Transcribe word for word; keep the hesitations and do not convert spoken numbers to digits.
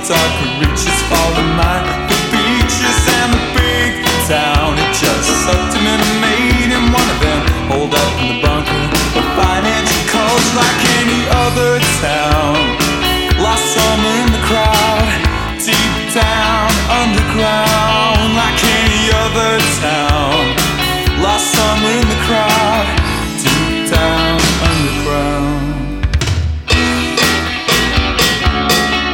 darker reaches for the mind, the beaches and the big town. It just sucked him in and made him one of them. Hold up in the bunker of financial codes like any other town. Lost summer in the crowd, deep down underground like any other town. Lost summer in the crowd,